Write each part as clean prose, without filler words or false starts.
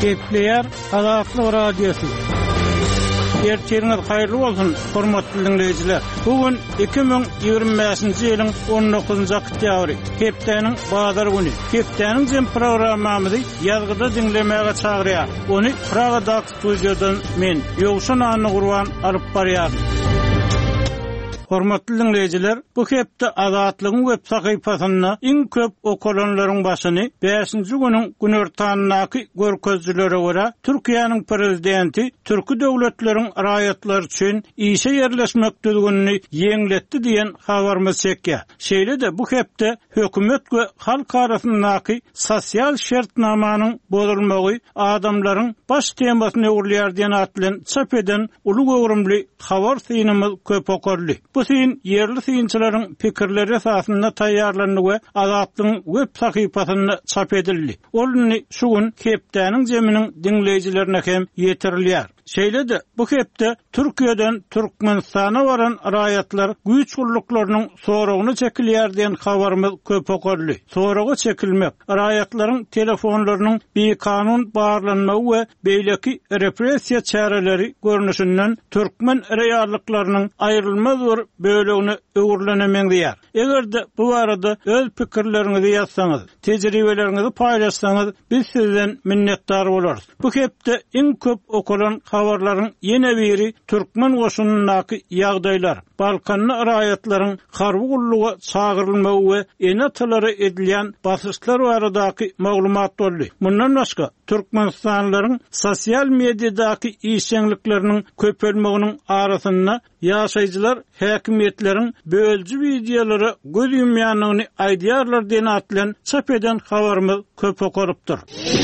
Kepler Azatlyk radiosu. Ertiriňiz haýyrly bolsun, hormatly dinleýijiler. Bugün 2025-nji ýylyň 19-njy oktýabry, Hepdeniň bazar güni. Hepdeniň jem programmamyzy ýazgyda dinlemäge çagyrýar. Ony Pragada studiýadan men Ýowşan Anny Gurban alyp barýar. Hormatly dinleýijiler, bu hepde Azatlygyň web sahypasyna iň köp okulanlaryň başyny 5-nji güniň günortanyňky görkezçilere görä Türkiýanyň prezidenti türki döwletleriň raýatlary üçin işe ýerleşmek düzgünini ýeňletdi diýen habarmy çekýär. Şeýle-de bu hepde hökümet we halk arasyndaky sosial şertnamanyň bozulmagy adamlaryň baş temasyny öwrülýär diýen atlan çap eden uly gowrumly habar synymyz köp okurly. Bu syn yerli synçylaryň pikirleri esasynda taýýarlandy we Azatlygyň web sahypasyna çap edildi. Oluny şu gün Hepdeniň jeminiň dinleýijilerine hem ýetirilýär. Şeýle-de bu hepde Türkiýeden Türkmenistana baran raýatlar güýç guruluklarynyň soragyny çekilýär diýen habarymyz köp okurly. Soragy çekilmek raýatlaryň telefonlarynyň bekanun barlanmagy we beýleki repressiýa çäreleri görnüşinden türkmen reýallyklarynyň aýrylmaz bir bölegini öwürlenemeň diýär. Egerde bu barada öz pikirleriňizi ýazsaňyz, tejribeleriňizi paýlaşsaňyz biz sizden minnetdar bolarys. Bu hepde iň köp okulan habarlaryň ýene biri türkmen goşunynyňky ýagdaýlar. Balkanly raýatlaryň harby gullugy çagyrylmagy we enatlary edilýän basyşlar baradaky maglumat boldy. Mundan başga Türkmenistanlylaryň sosial mediadaky işçilikleriniň köpelmeginiň arasynda ýaşaýjylar häkimetleriň bölji videolary göz ýumýanyny aýdýarlar diýen atlan çap eden habarymyz köp okurypdyr.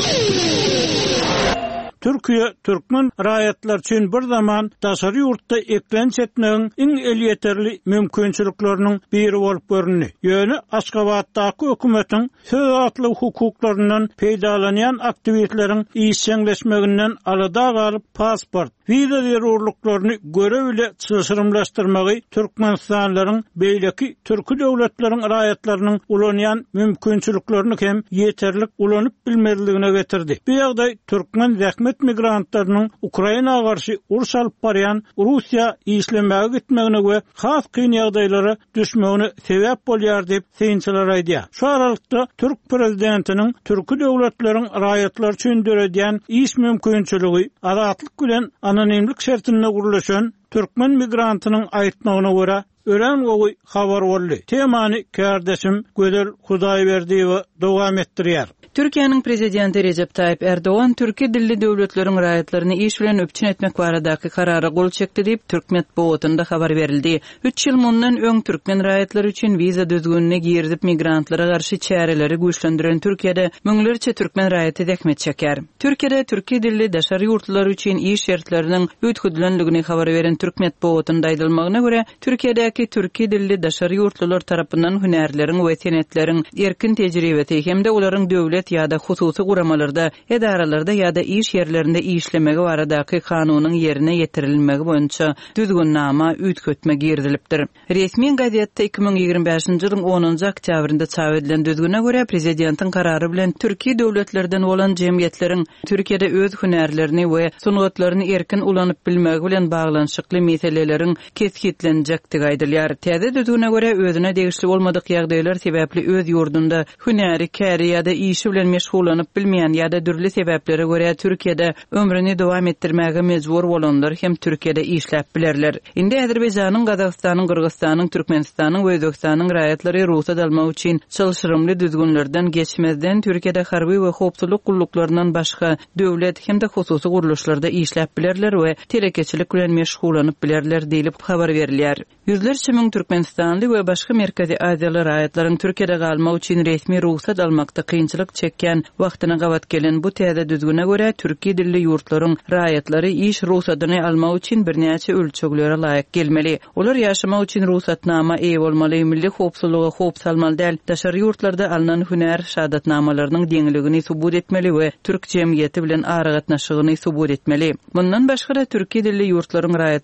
Türkiýe türkmen raýatlar üçin bir zaman daşary ýurtda eklenç etmegiň iň elýeterli mümkinçilikleriniň biri bolup görünýär. Ýöne Aşgabatdaky hökümetiň söz atly hukuklarynyň peýdalanýan aktivitetleriň işçileşmeginden alada galyp pasport, viza zerurlyklaryny görew ile çyşyrymlaşdyrmagy Türkmenistanlylaryň beýleki türki döwletleriň raýatlarynyň ulanýan mümkinçiliklerini hem ýeterlik ulanyp bilmezligine getirdi. Bu ýagdaý türkmen zähmet migrantlarynyň Ukraina garşy uruş alyp barýan Russiýa işlemäge gitmegine we has kyn ýagdaýlara düşmegine sebäp bolýar diýip synçylar aýdýar. Şu aralykda Türk prezidentiniň türki döwletleriň raýatlar üçin döredýän iş mümkinçiligi azatlyk bilen anonimlik şertine gurulýan türkmen migrantynyň aýtmagyna görä ören gowy habar boldy. Temany kardeşim Gödel Hudaýberdiýew dowam etdirýär. Türkiýanyň prezidenti Recep Tayyip Erdoğan türki dilli döwletleriň raýatlaryny iş bilen öpçün etmek baradaky karara gol çekdi diýip Türkmet bowatynda habar berildi. 3 ýyl mundan öň türkmen raýatlary üçin viza düzgünine girdip migrantlara garşy çäreleri güýçlendiren Türkiýede müňlerçe türkmen raýaty däkmet çeker. Türkiýede türki dilli daşary ýurtlar üçin iş şertleriniň öýtgüdilenligini habar beren Türkmet bowatynda aýdylmagyna görä, Türkiýedäki türki dilli daşary ýurtlar tarapyndan hünärleriň we senetleriň erkin tejribeti hemde olaryň döwlet ýa-da hususy guramalarda, edaralarda ýa-da iş ýerlerinde işlemegi baradaky kanunyň ýerine ýetirilmegi boýunça düzgünnama üýtgetme girdilipdir. Resmi gazetde 2025-nji ýylyň 10-njy oktýabrynda çap edilen düzgüne görä prezidentiň karary bilen türki döwletlerden bolan jemgyýetleriň Türkiýede öz hünärlerini we sungatlaryny erkin ulanyp bilmegi bilen baglanyşykly meseleleriň kesgitlenjekdigi aýdylýar. Täze düzgüne görä özüne degişli bolmadyk ýagdaýlar sebäpli öz ýurdunda hünäri käri ýa-da işi bilen meşgulanyp bilmeýän ýa-da dürli sebeplere görä Türkiýede ömrüni dowam etdirmäge mejbur bolanlar hem Türkiýede işläp bilerler. Indi Azerbaýjanyň, Gazagstanyň, Kyrgyzstanyň, Türkmenistanyň we Özbekistanyň raýatlary ruhsat almak üçin çylşyrymly düzgünlerden geçmezden Türkiýede harby we howpsuzlyk gulluklaryndan başga döwlet hem de hususy guruluşlarda işläp bilerler we terekeçilik bilen meşgulanyp bilerler diýilip habar berilýär. Yüzlerçe müň Türkmenistanly we başga Merkezi Aziýaly raýatlaryň Türkiýede galmak üçin resmi ruhsat almakda kynçylyk çekýän wagtyna gawat gelen bu täze düzgüne görä türki dilli ýurtlaryň raýatlary iş ruhsatyny almak üçin birnäçe ölçeklere laýyk gelmeli. Olar ýaşamak üçin ruhsatnama eýe bolmaly, milli howpsuzlyga howp salmaly däl. Daşary ýurtlarda alynan hünär şahatnamalarynyň deňligini subut etmeli we türk jemgyýeti bilen ara gatnaşygyny subut etmeli. Bundan başga da türki dilli ýurtlaryň raýatlary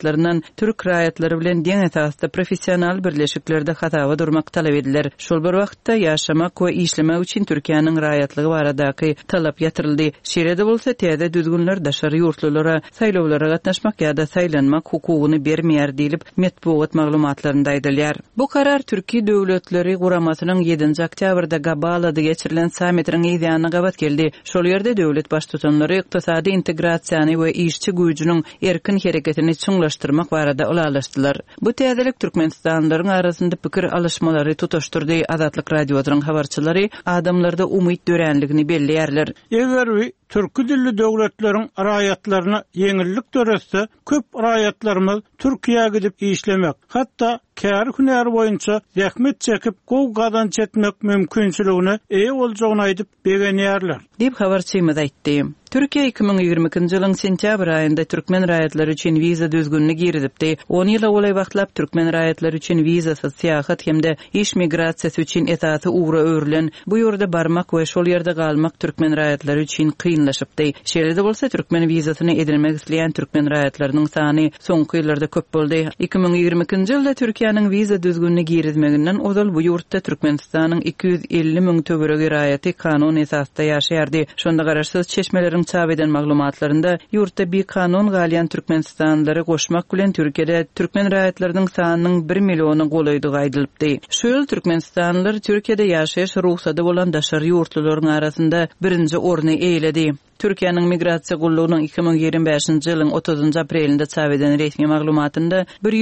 raýatlarynyň türk raýatlary bilen deň esasda professional birleşiklerde hatawa durmak talap ediler. Şol bir wagtda ýaşamak we işlemek üçin Türkiýanyň raýatlygy baradaky talap ýatyryldy. Şeýle-de bolsa täze düzgünler daşary ýurtlulara saýlawlara gatnaşmak ýa-da saýlanmak hukugyny bermeýär diýilip medeniýet maglumatlarynda aýdylýar. Bu karar Türkiýe döwletleri guramasynyň 7 oktýabrda Gabalada geçirilen sammitiniň ýa-da gabat geldi. Şol ýerde döwlet baş tutanlary ykdysady integrasiýany we işçi güýjüniň erkin hereketini çuňlaşdyrmak barada ulalaşdylar. Bu täzelik Türkmenistanlylaryň arasynda pikir alışmalary tutaşdyrdy. Azatlyk radiosynyň habarçylary adamlarda umyt dörenligini belleýärler. Eger türkü dilli döwletleriň raýatlaryna yeňillik döretse, köp raýatlarymyz Türkiýe gidip işlemek, hatda kär hünär boýunça zähmet çekip gow gazanç etmek mümkinçiligine eýe boljagyny aýdyp begenýärler. Dip habarçymyz aýtdy. Türkiýe 2022 ýylyň sentýabr aýynda türkmen raýatlary üçin wiza düzgünligi girdipdi. 10 ýyla bolay wagtlap türkmen raýatlary üçin wizasyz seýahat hemde iş migrasiýasy üçin esasy ugra öwrilen bu ýurda barmak we şol ýerde galmak türkmen raýatlary üçin kynlaşypdy. Şeýle-de bolsa türkmen wizasyny edilmek isleýän türkmen raýatlarynyň sany soňky ýyllarda köp boldy. 2022 ýylda Türkiýanyň wiza düzgünligi girdmeginden ozal bu ýurtda Türkmenistanyň 250 000 töweregi raýaty kanun esasda ýaşaýardy. Şonda garaşsyz çeşmelerin çap eden maglumatlarynda ýurtda bir kanun galyan Türkmenistanlylary goşmak bilen Türkiýede türkmen raýatlarynyň sanynyň 1 milliony golaýdygy aýdylypdy. Şu ýyl Türkmenistanlylar Türkiýede ýaşaýyş ruhsady bolan daşary ýurtlularyň arasynda birinji orny eýledi. Türkiýanyň migrasiýa gullugynyň 2025-nji ýylyň 30 aprelinde çap eden resmi maglumatynda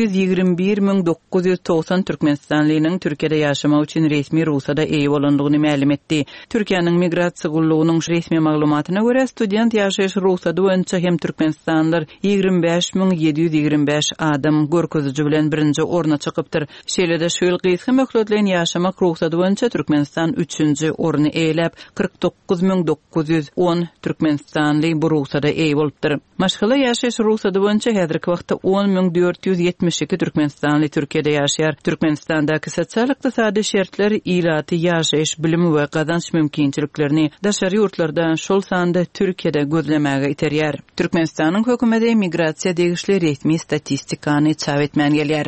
121.990 Türkmenistanlynyň Türkiýede ýaşamak üçin resmi ruhsada eýe bolandygyny ma'lum etdi. Türkiýanyň migrasiýa gullugynyň resmi maglumatyna görä student ýaşaýyş ruhsady boýunça hem Türkmenistanlylar 25.725 adam görkeziji bilen birinji orna çykypdyr. Şeýle-de şu ýyl gysga möhletlen ýaşamak ruhsady boýunça Türkmenistan 3-nji orny eýlep 49.910 Türkmenistanly bu ruhsada eýe bolupdyr. Maşgala ýaşaýyş ruhsady boýunça häzirki wagtda 10.472 Türkmenistanly Türkiýede ýaşaýar. Türkmenistandaky sosial-ykdysady şertler ilaty ýaşaýyş bilimi we gazanç mümkinçiliklerini daşary ýurtlardan şol sanda Türkiýede gözlemäge iterýär. Türkmenistanyň hökümeti migrasiýa degişli resmi statistikany çap etmän gelýär.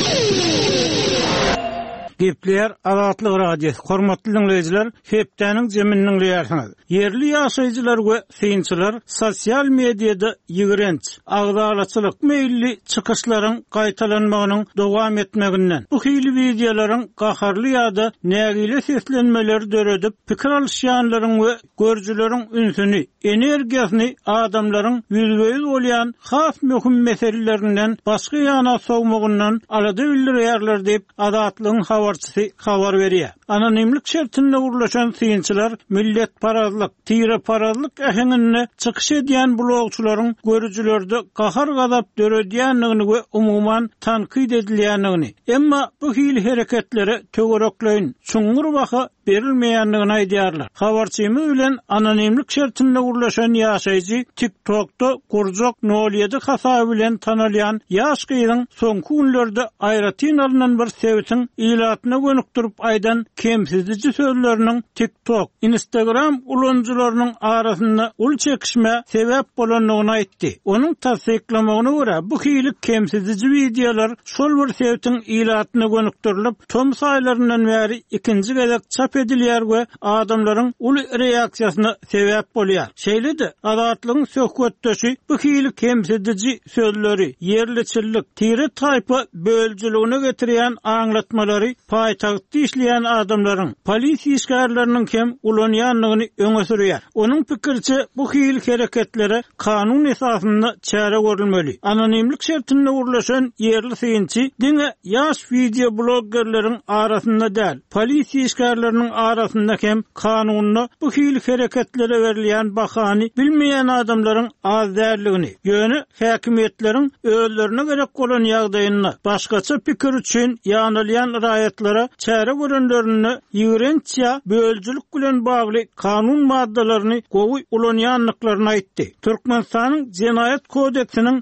Gepler Azatlyk radiosu hormatly dinleýijiler, hepdeniň jeminiň ýaşaýy. Yerli ýaşaýjylar we synçylar sosial mediada ýigrenç, agdalaçylyk meýilli çykyşlaryň gaýtalanmagynyň dowam etmeginden, bu hili videolaryň gaharly ýa-da nägile seslenmeleri döredip pikir alýanlaryň we görjüleriň ünsüni, energiýasyny adamlaryň ýüzbeýiz bolýan has möhüm meselelerinden başga ýana sowmagyndan alady bildirýärler diýip Azatlygyň habarçysy habar berýär. Anonimlik şertinde urlaşan synçylar millet parazlyk, tire parazlyk ähengine çykyş edýän blogçularyň görüjülerde gahar gazap döredýänligini we umuman tankyd edilýänligini, emma bu hili hereketleri töwerekleýin çuňur baha berilmeýänligini aýdýarlar. Habarçymyz bilen anonimlik şertinde urlaşan ýaşaýjy TikTok'da Gurjok 07 hasaby bilen tanalýan ýaş gyzyň soňky günlerde aýratyn alynan bir sebäpden ilatyna gönükdirip aýdan kemsizlici sözlerinin TikTok, Instagram ulanjylarynyň arasynda ul çekişme sebäp bolanlygyny aýtdy. Onuň tasdiklamagyna görä bu hili kemsizlici videolar şol bir sebäpden ilatyna gönükdirilip tom saýlaryndan bäri ikinji gezek çap edilýär we adamlaryň ul reaksiýasyna sebäp bolýar. Şeýle-de Azatlygyň söhbetdeşi bu hili kemsizlici sözleri, yerliçillik, tire taýpa böljiligine getirýän aňlatmalary paýtagtda işleýän adamlaryň polisiýa işgärleriniň hem ulanýanlygyny öňe sürýär. Onuň pikirçe bu hili hereketlere kanun esasynda çäre görülmeli. Anonimlik şertinde urlaşan yerli synçy diňe ýaş video bloggerleriň arasynda däl, polisiýa işgärleriniň arasynda hem kanunna bu hili hereketlere berilýän bahany bilmeýän adamlaryň az därligini, ýöne häkimetleriň özlerine gerek bolan ýagdaýyny başgaça pikir üçin ýanylýan raýatlara çäre görenlerini ýigrençä böljilik bilen bagly kanun maddalaryny gowy ulanýanlyklaryny aýtdy. Türkmenistanyň Jenaýat kodeksiniň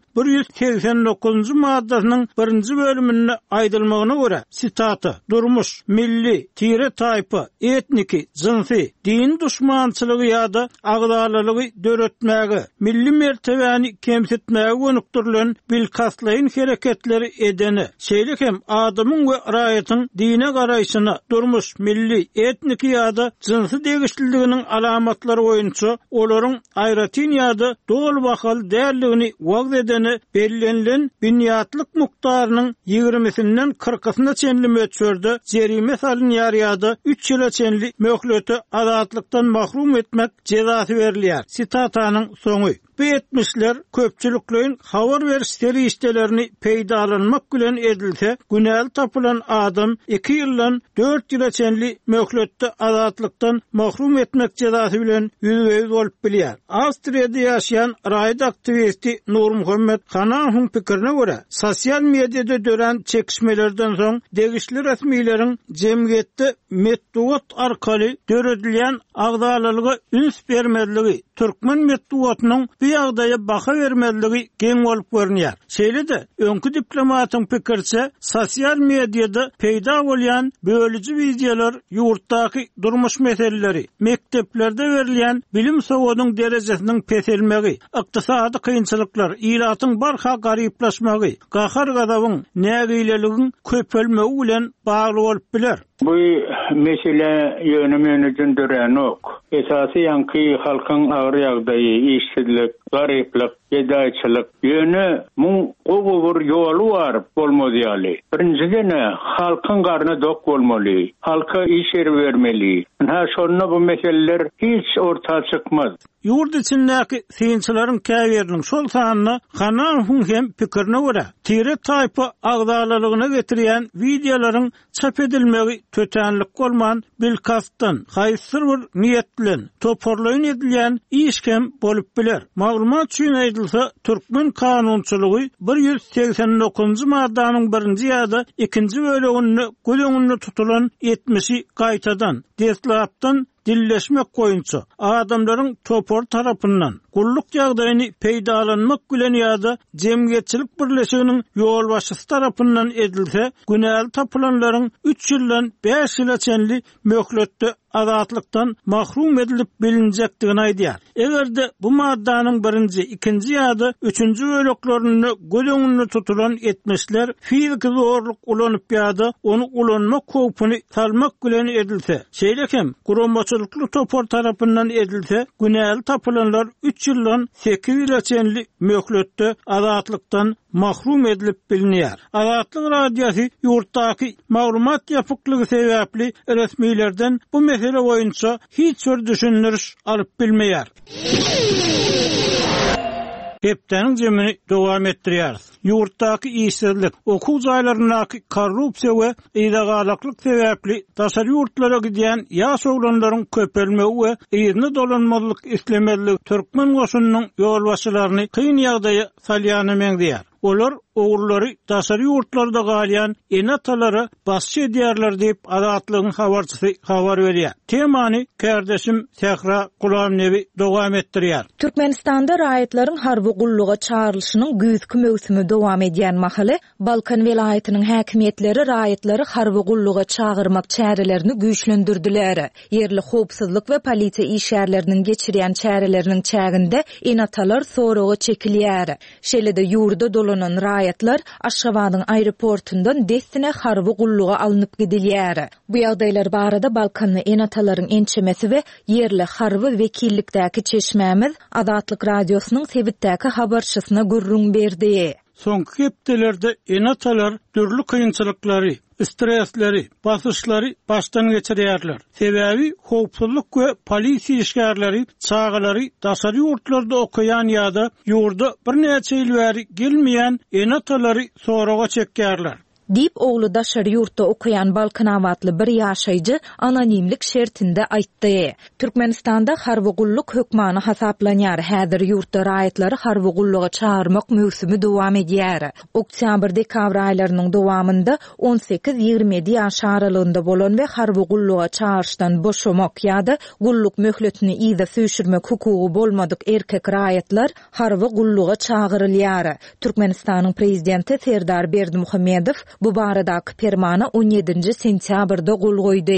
189-njy maddasynyň 1-nji bölüminde aýdylmagyna görä, sitaty: durmuş, milli, tire taýpa, etniki, cinsi, din düşmançylygy ýa-da agdalylygy döretmäge, milli mertebäni kemsitmäge gönükdirilen bilkaslaýyn hereketleri edeni, şeýle hem adamyň we raýatyň dine garaýşyna, durmuş, milli, etniki ýa-da cinsi degişliliginiň alamatlary boýunça olaryň aýratyn ýa-da dol bakal därligini wagt edeni bellenlen binýatlyk mukdarynyň 20-sinden 40-syna çenli möçörde jerime salynýar ýa-da 3 ýyla çenli möhleti azatlykdan mahrum etmek cezasy berilýär. Sitataның soňy. Bu etmişler köpçülüklerin habar verişleri iştelerini peydalanmak bilen edilse, günel tapılan adam 2 ýyldan 4 ýyla çenli möhlette azatlıktan mahrum etmek cezası bilen yüzügeyiz olup bilýär. Awstriýada ýaşaýan raýat aktivisti Nur Muhammed Hanahuň pikirine görä, sosial mediada dören çekişmelerden soň degişli resmiýetiň jemgyýetde metduat arkaly döredilýän agdalylygy üns bermezligi, türkmen metduatynyň bu ýagdaýa baha bermezligi geň bolup görünýär. Şeýle-de öňkü diplomatyň pikirçe, sosial mediada peýda bolýan bölüji wideolar ýurtdaky durmuş meseleleri, mekteplerde berilýän bilim sowadynyň derejesiniň peselmegi, ykdysady kynçylyklar, ýylatyň barha garyplaşmagy, gahar gadabyň nägileligiň köpelmegi bilen bagly bolup biler. Bu mesele yönümünü dören ok. Esasy ýanky halkyň agyr ýagdaýy, işsizlik, garyplyk, gedaýçylyk ýöne muň gowur ýolu bar bolmaly. Birinciden halkyň garny dok bolmaly. Halka iş yer bermeli. Ha şonda bu meseleler hiç ortaga çykmaz. Ýurt içindäki synçylaryň käberiniň şol sanyny Hanahuň hem pikirine görä, tire taýpa agdalylygyna getirýän wideolaryň çap edilmegi tötenlik bolman bilkastdan, haýsyr bir niýet bilen toparlaýyn edilýän iş hem bolup biler. Maglumat üçin aýdylsa, türkmen kanunçylygy 189-njy maddanyň 1-nji ýa-da 2-nji bölegini göňünde tutulan 70-i gaýtadan, deslapdan dilleşmek boýunça adamlaryň topor tarapyndan gulluk ýagdaýyny peýdalanmak bilen ýa-da jemgyýetçilik birleşiginiň ýol başçysy tarapyndan edilse, günel tapylanlaryň 3 ýyldan 5 ýyla çenli möhletde azatlykdan mahrum edilip bilinjekdigini aýdýar. Egerde bu maddanyň 1-nji, 2-nji ýa-da 3-nji böleklerini göňünde tutulan etmişler fizik zorluk ulanyp ýa-da onu ulanmak howpuny salmak bilen edilse, şeýlekem guramçylykly topor tarapyndan edilse, günel tapylanlar 3 ýyldan 8 ýyla çenli möhletde azatlykdan mahrum edilip bilinýär. Azatlyk radiýasy ýurtdaky maglumat ýapyklygy sebäpli resmiýlerden bu mesele boýunça hiç bir düşündiriş alyp bilmeýär. Hepdeniň jemini dowam etdirýär. Ýurtdaky işsizlik, okuw jaýlaryndaky korrupsiýa we ýydagalyklyk sebäpli daşary ýurtlara gidýän ýaş oglanlaryň köpelmegi we ýerine dolanmalyk islemezligi türkmen goşunynyň ýolbaşçylaryny kyn ýagdaýa salýany meňdýär. Olar oğulları daşary ýurtlarda galýan enatalary basçy edýärler diýip azatlygyň habarçysy habar berýär. Temany kardeşim Sehra Gulamnewi dowam etdirýär. Türkmenistanda raýatlaryň harby gulluga çağrylşynyň güýzki möwsümi dowam edýän mahaly, Balkan welaýatynyň häkimetleri raýatlary harby gulluga çağırmak çärelerini güýçlendirdiler. Yerli howpsuzlyk we polisiýa işgärleriniň geçirýän çäreleriniň çäginde enatalar soraga çekilýär. Şeýle-de ýurda dolanan raýatlar Aşgabatyň aeroportundan destine harby gulluga alınıp gidilýär. Bu ýagdaýlar barada Balkanly enatalaryň ençemesi we yerli harby wekillikdäki çeşmämiz Azatlyk radiosynyň sebitdäki habarçysyna gürrüň berdi. Soňky hepdelerde enatalar türlü kynçylyklary, stresleri, basyşlary başdan geçirýärler. Sebäbi howpsuzlyk we polisiýa işgärleri çağalary daşary ýurtlarda okuyan ýa-da ýurda bir näçe ýyl bäri gelmeýän enatalary soraga çekýärler. Dip oğlu daşary ýurtda okuyan Balkan awatly bir ýaşaýjy anonimlik şertinde aýtdy. Türkmenistanda harby gulluk hökmany hasaplanýar. Häzir ýurtda raýatlary harby gulluga çağırmak möwsümi dowam edýär. Oktyabr-dekabr aýlarynyň dowamında 18-27 ýaş aralygynda bolan we harby gulluga çağırşdan boşamak ýa-da gulluk möhletini ýa-da süýşürmek hukugy bolmadyk erkek raýatlar harby gulluga çağırylýar. Türkmenistanyň prezidenti Serdar Berdimuhammedow bu baradaky permana 17-nji sentýabrda gol goýdy.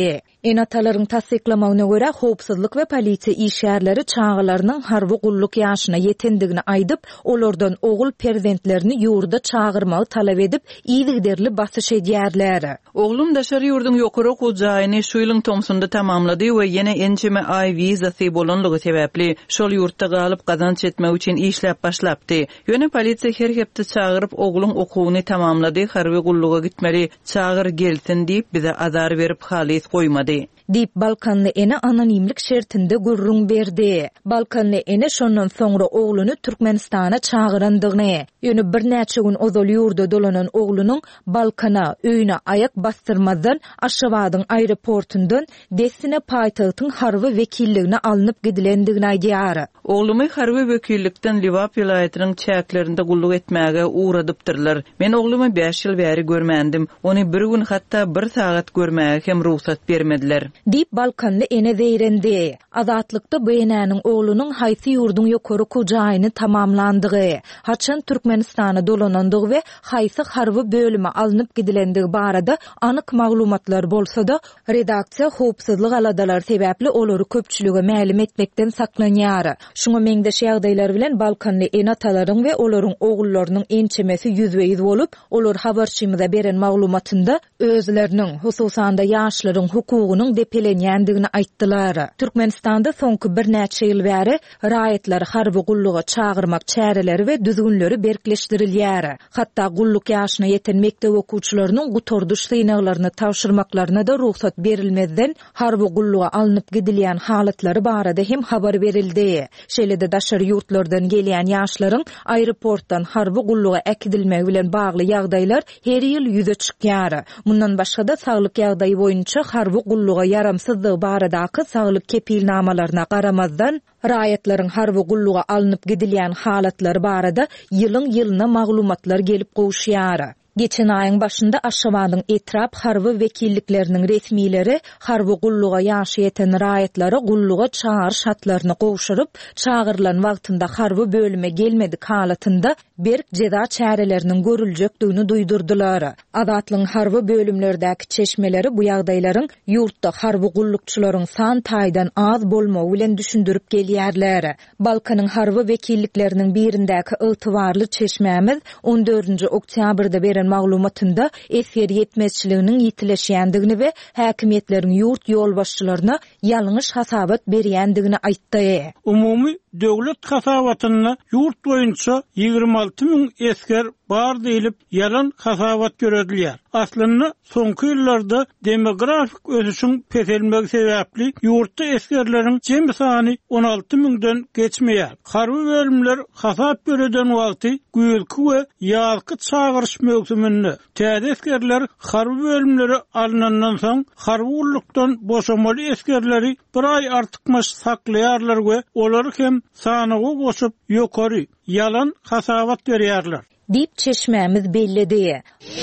Enatalaryň tasdiklamagyna görä howpsuzlyk we polisiýa işgärleri çağılarynyň harby gulluk ýaşyna ýetendigini aýdyp, olardan ogul perzentlerini ýurda çağırmagy talap edip, ýygyderli basyş edýärler. Oglum daşary ýurdun ýokary okuw jaýyny şu ýylyň tomsunda tamamlady we ýene ençeme ay wizasy bolanlygy sebäpli şol ýurtda galyp gazanç etmek üçin işläp başlapdy. Ýöne polisiýa her hepde çağıryp ogluň okuwyny tamamlady, harby gulluga gitmeli, çağır gelsin diýip bize azar berip halys goýmady. Dip Balkanly ene anonimlik şertinde gurrun berdi. Balkanly ene şondan soňra ogluny Türkmenistana çağırandygyny, ýöne bir näçe gün ozal ýurda dolanan oglunyň Balkana öýüne ayak bastyrmadan Aşgabatyň aeroportundan desine paýtagtyň harby wekilligine alınıp gidilendigini aýdýar. Oglumy harby wekillikden Liwap vilayatynyň çäklerinde gulluk etmäge uğradypdyrlar. Men oglumy 5 ýyl bäri görmendim. Ony bir gün hatda 1 sagat görmäge hem ruhsat bermediler. Dip Balkanly ene zeýrendi. Azatlykda beýnäniň oglunyň haýsy ýurdun ýokary kujaýyny tamamlandygy, haçan Türkmenistana dolanandygy we haýsy harby bölüme alınıp gidilendigi barada anyk maglumatlar bolsa-da, redaksiýa howpsuzlyk aladalar sebäpli olary köpçülüge mälim etmekden saklanýar. Şuňa meňdeş ýagdaýlar bilen Balkanly enatalaryň we olaryň ogullarynyň ençemesi ýüzbeýiz bolup, olar habarçymyza beren maglumatynda özleriniň, hususan da ýaşlaryň hukugynyň depelenýändigini aýtdylar. Türkmenistanda soňky bir näçe ýyl bäri raýatlar harby gulluga çağırmak çäreleri we düzgünleri berkleşdirilýär. Hatda gulluk ýaşyna ýeten mekdep okuwçylarynyň gutorduş synaklaryny tawşyrmaklaryna da ruhsat berilmezden harby gulluga alınıp gidilýän halatlary barada hem habar berildi. Şeýle-de daşary ýurtlardan gelýän ýaşlaryň aeroportdan harby gulluga äkidilmegi bilen bagly ýagdaýlar her ýyl ýüze çykýar. Mundan başga da saglyk ýagdaýy boýunça harby gulluga yaramsyzlygy baradaky saglyk kepilnamalaryna garamazdan raýatlaryň harby gulluga alınıp gidilýän halatlary barada ýylyň-ýylyna maglumatlar gelip gowuşýar. Geçen ayın başında Aşgabatyň etrap harby wekillikleriniň resmileri harby gulluga ýaşy ýeten raýatlary gulluga çağır şartlaryny gowşuryp, çağırlan wagtynda harby bölüme gelmedik halatynda berk jeda çäreleriniň görüljekdigini duýdurdylar. Azatlyň harby bölümlerdäki çeşmeleri bu ýagdaýlaryň ýurtda harby gullukçylaryň san taýdan az bolmagy bilen düşündürip gelýärler. Balkanyň harby wekillikleriniň birindäki ygtybarly çeşmämiz 14 oktýabrda beren maglumatynda efer ýetmezçiliginiň ýitileşýändigini we häkimetleriň ýurt ýolbaşçylaryna ýalňyş hasabat berýändigini aýtdy. Umumy döwlet hasabatyny ýurt boýunça 26 000 esker bar diýilip ýalan hasabat göredilýär. Aslynda soňky ýyllarda demografik ösüşiň peselmegi sebäpli ýurtda eskerleriň jem sany 16 000-den geçmeýär. Harby bölümler hasap göreden wagty güýlki we ýalky çağırış mögsüminde täze eskerler harby bölümleri alynandan soň harby gullukdan boşamaly eskerleri bir ay artykmaş saklaýarlar we olary hem sanagy goşup ýokary ýalan hasabat berýärler. Dip çeşmämiz bellidi.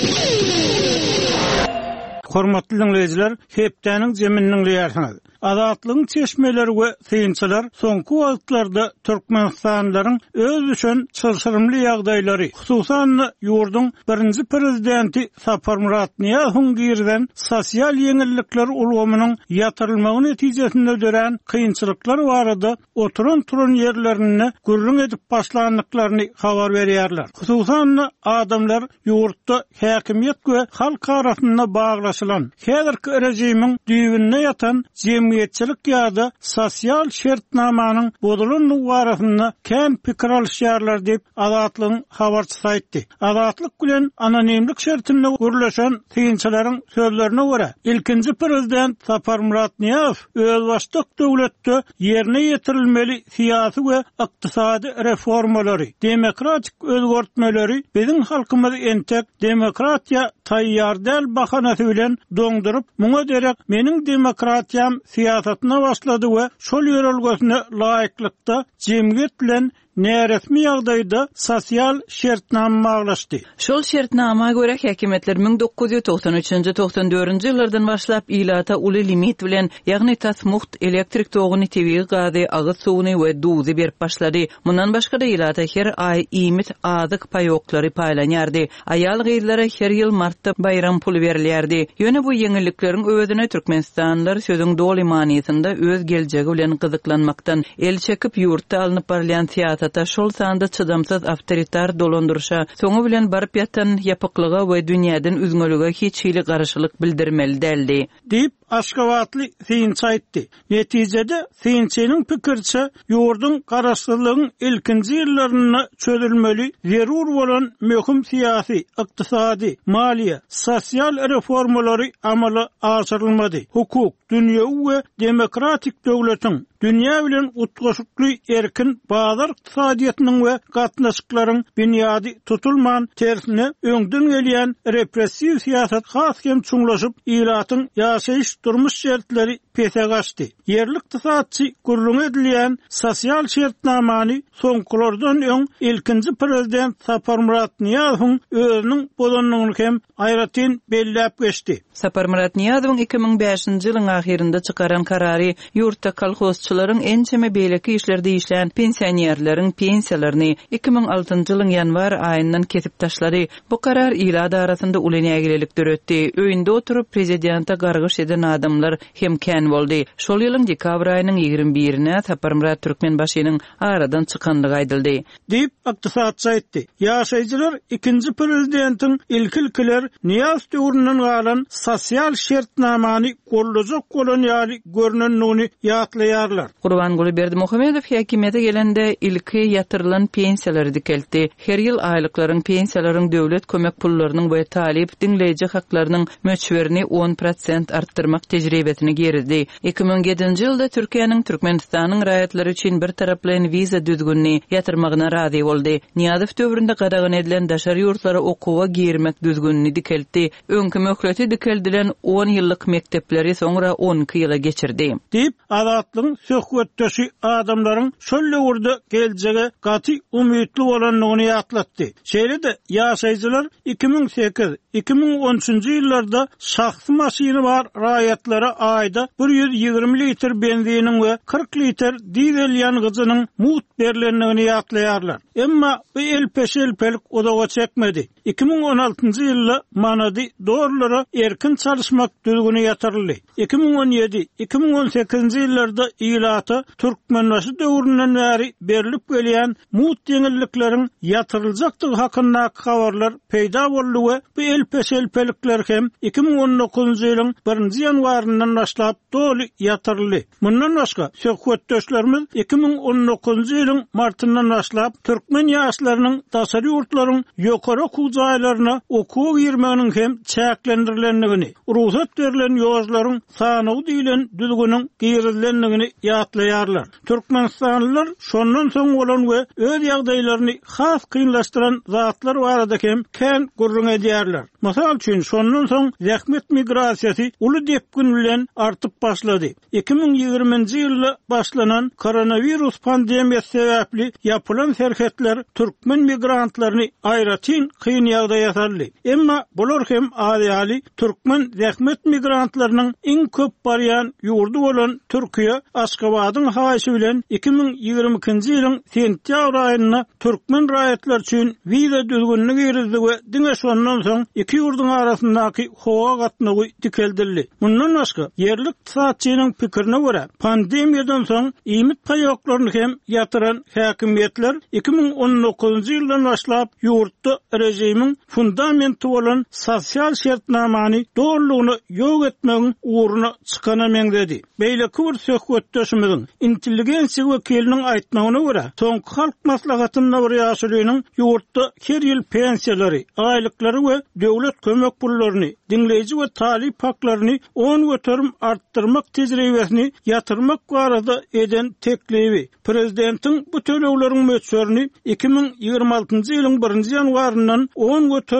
Hormatly dinleyijiler, hepdäniň jeminiň ýaşyny. Azatlygyň çeşmeleri we syýynçylar soňky wagtlarda Türkmenistanlaryň öz üçin çylşyrymly ýagdaýlary, hususan ýurdun birinji prezidenti Sapar Murat Niýazowyň girden sosial ýeňillikler ulgamynyň ýatyrylmagy netijesinde dören kynçylyklar barada oturan turan ýerlerini gürrüň edip başlandyklaryny habar berýärler. Hususan adamlar ýurtda häkimiýet we halk arasynda baglaşylan häzirki rejimiň düýbünde ýatan jemgyýetçilik ýa-da sosial şertnamanyň bozulyny barasynda kän pikir alýarlar diýip Azatlygyň habarçysy aýtdy. Azatlyk bilen anonimlik şertinde gürleşen syýynçylaryň sözlerine görä, ilkinji prezident Sapar Murat Niýazow öz başlyk döwletde ýerine ýetirilmeli syýasy we ykdysady reformalary, demokratik özgörtmeleri biziň halkymyzy entek demokratiýa taýýar däl bahanasy bilen doňdurup, muňa derek meniň demokratiýam siýasatyna başlady we şol ýörelgesine laýyklykda jemgyýet bilen näresmi ýagdaýda sosial şertnama maglaşdy. Şol şertnama göre häkimetler 1993-94-nji ýyllardan başlap ilata uly limit bilen, ýagny tasmuht, elektrik togyny, tebigy gazy, agyz suwuny we duzy berip başlady. Mundan başga da ilata her ay imit azyk paýoklary paýlanýardy. Aýal gyzlara her ýyl martda bayram puly berilýärdi. Ýöne bu ýeňillikleriň özüne Türkmenistanlylar sözüň dol imaniyetinde öz geljegi bilen gyzyklanmakdan el çekip ýurtda alınıp barlayan siyasata şol sanda çydamsız awtoritar dolandyrşa soňu bilen baryp ýatan ýapyklyga we dünýäden üzgünlüge hiç hili garaşylyk bildirmeli däldi. Dip Aşgabatly Finç aýtdy. Netijede Finçiniň pikirçe ýurdun garaşsyzlygyň ilkinji ýyllaryna çözülmeli, zerur bolan möhüm siyasi, ykdysady, maliýe, sosial reformalary amala aşyrylmady. Hukuk, dünýäwi we demokratik döwletiň dünýä bilen utgaşykly erkin bazar ykdysadyýatynyň we gatnaşyklaryň bünyady tutulman tersine öňden gelýän repressiw siyasat has hem çuňlaşyp ýylatyň ýaşaýyş durmuş şertleri pese gaçdy. Yerli ykdysatçy gurrun edilýän sosial şertnamany soňkulardan öň ilkinji prezident Saparmurat Niýazowyň özüniň bolanlygyny hem aýratyn belläp geçdi. Saparmurat Niýazowyň 2005-nji ýylyň ahirinde çykaran karary ýurtda kolhozçylaryň ençeme beýleki işlerde işlän pensionerleriň pensiýalaryny 2006-njy ýylyň ýanwar aýyndan kesip taşlady. Bu karar ýylada arasynda uly nägilelik döretdi. Öýünde oturup prezidenta gargyş eden adamlar hem kän boldy. Şol ýylyň dekabr aýynyň 21-ne Saparmurat Türkmenbaşynyň aradan çykandygy aýdyldy. Dip ykdysatçy aýtdy. Ýaşaýjylar ikinji prezidentiň ilkiler Niýaz döwründen galan sosial şertnamany gollajak bolan ýaly görnenligini ýatlaýarlar. Gurbanguly Berdimuhammedow häkimete gelende ilki ýatyrylan pensiýalary dikeldi. Her ýyl aýlyklaryň, pensiýalaryň döwlet kömek pullarynyň we talip dinleýiji haklarynyň möçberini 10% artdyrmak tejribesini gerdi. 2007-nji ýylda Türkiýanyň Türkmenistanyň raýatlary üçin bir taraply viza düzgünni ýatyrmagyna razy boldy. Niýazow döwründe gadagan edilen daşary ýurtlara okuwa girmek düzgünni dikeldi. Öňkü möhleti dikeldilen 10 ýyllyk mektepleri soňra 12 ýyla geçirdi. Dip adatlyň söhbetdeşi adamlaryň şol ýurda geljege gaty umytly bolanlygyny ýatlatdy. Şeýle-de ýaşaýjylar 2008-2013-nji ýyllarda şahsy maşyny bar raýatlara aýda 120 litr benzinin we 40 litr dizel ýangyjynyň mut berilenligini ýatlaýarlar. Emma bu elpeşelpelik odaga çekmedi. 2016-njy ýylda manady dorlara erkin çalışmak düzgünü ýatyryldy. 2017-2018-nji ýyllarda ýylata Türkmenbaşy döwründen bäri berilip gelýän mut ýeňillikleriň ýatyryljakdygy hakynda habarlar peýda boldy we bu elpeşelpelikler hem 2019-njy ýylyň 1-nji ýanwaryndan başlap doly ýatyryldy. Mundan başga söhbetdeşlerimiz 2019-njy ýylyň martyndan başlap türkmen ýaşlarynyň daşary ýurtlaryň ýokary kujaýlaryna okuw girmeginiň hem çäklendirilenligini, ruhsat berilen ýozlaryň sanygy diýilen düzgüniň giýerilenligini ýatlaýarlar. Türkmenistanlylar şondan soň bolan we öz ýagdaýlaryny has kynlaşdyran zatlar barada hem kän gurrun edýärler. Masal üçin şondan soň zähmet migrasiýasy uly depgün bilen artyp başlady. 2020-nji ýylda başlanan koronavirus pandemiýasy sebäpli ýapylan serhetler türkmen migrantlaryny aýratyn kyn ýagdaýa ýatarly. Emma bular hem ýaly türkmen zähmet migrantlarynyň iň köp barýan ýurdu bolan Türkiýe Aşgabatyň haýsy bilen 2022-nji ýylyň sentýabr aýyna türkmen raýatlar üçin viza düzgünligi girizdi we diňe şondan soň iki ýurduň arasyndaky howa gatnagy dikeldirdi. Mundan başga yerli ykdysatçynyň pikirine görä pandemiýadan soň imit paýoklaryny hem ýatyran häkimetler 2019-njy ýyldan başlap ýurtda rejimiň fundamenty bolan sosial şertnamany doğrulugyny ýok etmegiň uğruna çykana meňzedi. Beýleki bir söhbetdeşimiziň intelligensiýa wekiliniň aýtmagyna görä soňky halk maslahatynda bir ýaşalynyň ýurtda her ýyl pensiýalary, aýlyklary we döwlet kömek pullaryny, dinleýiji we talip haklaryny 10 götürüm artdyrmak tejribesini ýatyrmak barada eden teklibi. Prezidentiň bu töleýleriň möçberini 2026-njy ýylyň 1-nji ýanwaryndan 10 götürüm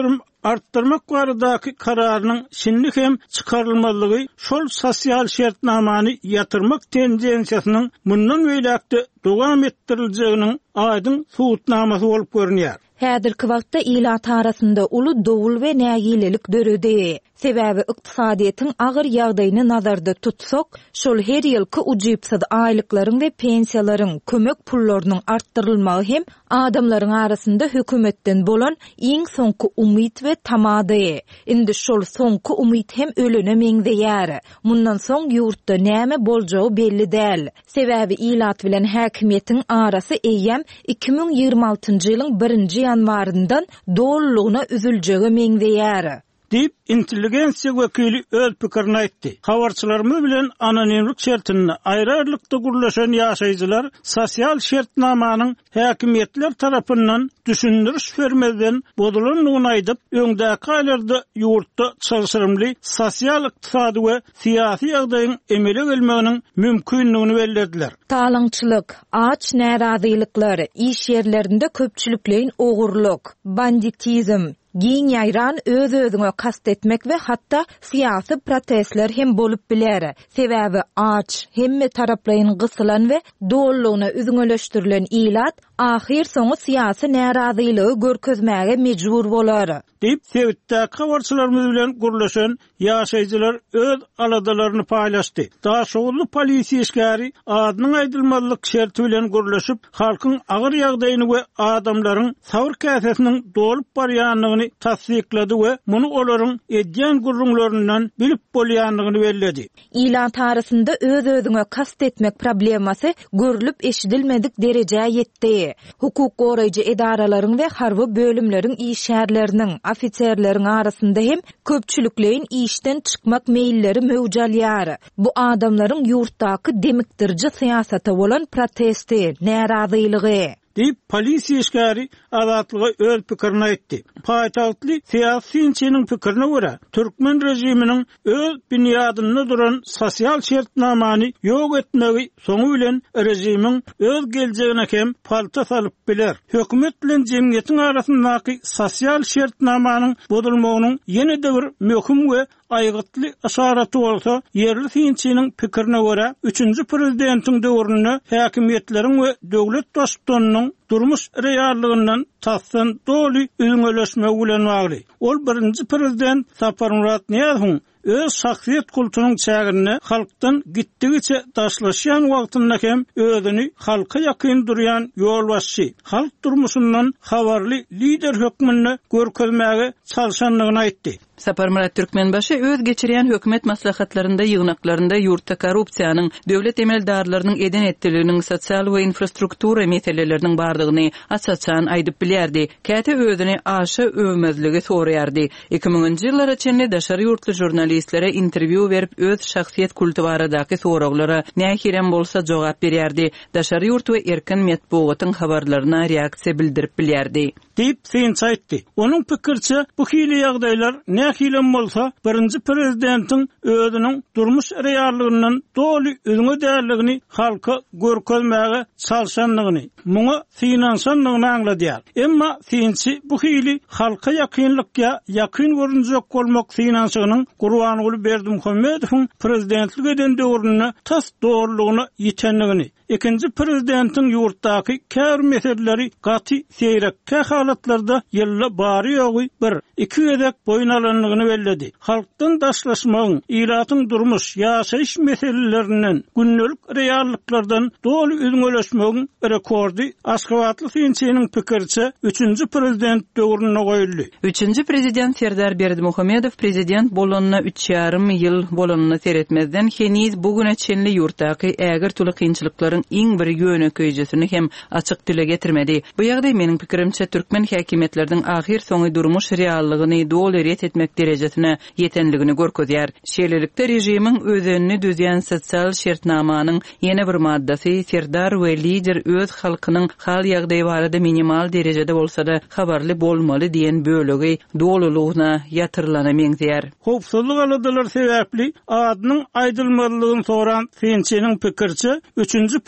arttırmak baradaky kararının şinlik hem çıkarılmalygy şol sosial şertnamany yatırmak tendensiýasynyň mundan beýlekde dowam etdiriljegining aýdyn suwutnamasy bolup görünýär. Häzirki wagtda ilat arasynda uly dowul we nägilelik döredi. Sebäbi ykdysadyýetin agyr ýagdaýyny nazarda tutsak, şol her ýylky ujypsyd aýlyklaryň we pensiýalaryň kömek pullarynyň arttyrylmagy hem adamlaryň arasynda hökümetden bolan iň soňky umyt we tamady. Indi şol soňky umyt hem ölene meňzeýär. Mundan soň ýurtda näme boljagy belli däl. Sebäbi ilat bilen häkimiýetiň arasy eýem 2026-njy ýylyň 1-nji ýanwaryndan dollugyna üzüljegi meňzeýär. Dip intelligensiya wekili öz pikirini aýtdy. Habarçylarymyz bilen anonimlik şertini aýrarlykda gurlaşan ýaşaýjylar sosial şertnamanyň häkimiýetler tarapyndan düşündiriş bermeden bodulanlygyny aýdyp, öňdäki aýlarda ýurtda çalışyrymly sosial, ykdysady we syýasy ýagdaýyň emele gelmeginiň mümkinligini bellädiler. Talaňçylyk, aç närazylyklary, iş ýerlerinde köpçüliklerin ogurlyk, banditizm, giň ýaýran öz-özüňe kast etmek we hatda syýasy protestler hem bolup biler. Sebäbi aç, hemme taraplaryň gysylan we dollugyna üzüňeleşdirilen ilat ahir soňy syýasy närazylygy görkezmäge mejbur bolar. Dip Sewitde habarçylarymyz bilen gurlaşan ýaşaýjylar öz aladalaryny paýlaşdy. Daşowly polisiýa işgäri adynyň aýdylmalyk şerti bilen gurlaşyp, halkyň agyr ýagdaýyny we adamlaryň sabr käsesiniň dolup barýanlygyny tasdiklady we muny olaryň edýän gurrunlaryndan bilip bolýanlygyny belledi. İlat arasynda öz-özüňe kast etmek problemasy görülüp eşidilmedik derejäge ýetdi. Hukuk goraýjy edaralaryň we harby bölümleriň işgärleriniň, ofitserleriň arasynda hem köpçüliklerin işten çykmak meýilleri mewjalýar. Bu adamlaryň ýurtdaky demikdirji syýasata bolan protesti, närazylygy Dip polisiýa işgäri azatlyga öz pikirini aýtdy. Paýtagtly syýasyçynyň pikirine görä, Türkmen rejiminiň öz binýadynda duran sosial şertnamany ýok etmegi soňu bilen rejimiň öz geljegine hem palta salyp biler. Hökümet bilen jemgyýetiň arasyndaky sosial şertnamanyň bodulmagynyň ýene-de bir möhüm we aýgytly aşaraty bolsa, yerli syýasyçynyň pikirine görä, 3-nji prezidentiň döwründe häkimiýetleriň we döwlet dostlarynyň durmuş reallygyndan tasdan doly üzüňeleşmegi bilen bagly. Ol 1-nji prezident Saparmurat Niýazowyň öz şahsiýet kulturynyň çägine halkdan gitdigiçe daşlaşýan wagtynda hem özüni halka ýakyn durýan ýolbaşçy, halk durmuşyndan habarly lider hökmünde görkezmäge çalşanlygyny aýtdy. Saparmurat Türkmenbaşy öz geçirýän hökümet maslahatlarynda ýygnaklarynda ýurtda korrupsiýanyň, döwlet emeldarlarynyň eden etdiliginiň sosial we infrastruktura meseleleriniň bardygyny açaçan aýdyp bilýärdi. Käte özüni aşa övmezligi soraýardy. 2000-nji ýyllara çenli daşary ýurtly jurnalistlere interwýu berip öz şahsiýet kultu baradaky soraglara nähirem bolsa jogap berýärdi. Daşary ýurt we erkin medeniýetiň habarlaryna reaksiýa bildirip bilýärdi. Dip Sewitde aýtdy. Onuň pikirçe bu hili ýagdaýlar nähilem bolsa, 1-nji prezidentiň özüniň durmuş reallygyndan doly üzüňe däligini halka görkezmäge çalşanlygyny, muňa finansanlygyny aňladýar. Emma Sewitde bu hili halka ýakynlykka ýakyn görünjek bolmak finansynyň Gurbany Guly Berdimuhammedowyň prezidentlik eden döwrüne tas doğrulugyny ýetenligini, ikinji prezidentiň ýurtdaky kär meseleleri gaty seýrekkä halatlarda ýylla bary ýogy bir, iki gezek boyun alanlygyny belledi. Halkdan daşlaşmagyň, ilatyň durmuş, ýaşaýyş meselelerinden, günnelik reallyklardan doly üzüňeleşmegiň rekordy Aşgabatly Syýasynyň pikirçe 3-nji prezident döwrüne goýuldy. 3-nji prezident Serdar Berdimuhammedow prezident bolanyna 3,5 ýyl bolanyny seretmezden heniz bugüne çenli ýurtdaky ägir türlü kynçylyklaryň iň bir ýönekeýjesini hem açyk dile getirmedi. Bu ýagdaý meniň pikirimçe türkmen häkimetleriň ahir soňy durmuş reallygyny doly ret etmek derejesine ýetenligini görkezýär. Şeýlelikde rejimiň özüni düzýän sosial şertnamanyň ýene bir maddasy Serdar we lider öz halkynyň hal ýagdaýy barada minimal derejede bolsa-da habarly bolmaly diýen bölegi dolulugyna ýatyrylana meňzeýär. Howpsuzlyk aladalar sebäpli adynyň aýdylmalygyny soran Syýasynyň pikirçe 3-nji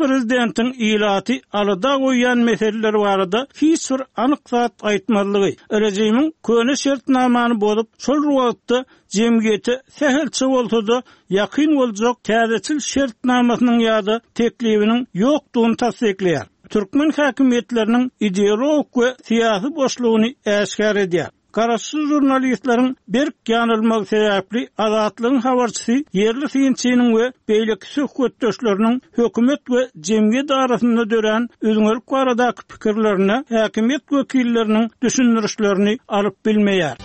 prezidentiň ilaty alada goýan meseleler barada hiç bir anyk zat aýtmalygy, rejimiň köne şertnamany bozup, şol wagtda jemgyýeti sähelçe bolsa-da ýakyn boljak täzeçil şertnamasynyň ýa-da teklibiniň ýokdugyny tasdikleýär. Türkmen häkimetleriniň ideologik we syýasy boşlugyny äşkar edýär. Garaşsyz jurnalistlaryň berk ýanylmagy sebäpli azatlygyň habarçysy yerli synçynyň we beýleki söhbetdeşleriniň hökümet we jemgyýet arasynda dören özüňelik baradaky pikirlerini häkimet wekilleriniň düşünürüşlerini alyp bilmeýär.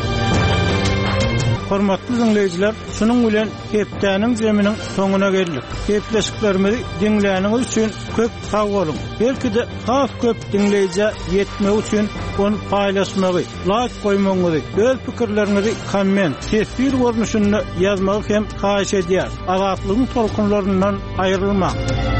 Hormatly dinleýijiler, şunuň bilen hepdäniň zeminiň soňuna geldik. Hepleşiklerimizi dinläniňiz üçin köp sag bolun. Belki de has köp dinleýije ýetmek üçin onu paýlaşmagy, like goýmagy, öz pikirlerinizi komment, tesbir görnüşinde ýazmagy hem haýyş edýär. Azatlygyň tolkunlaryndan aýrylmak.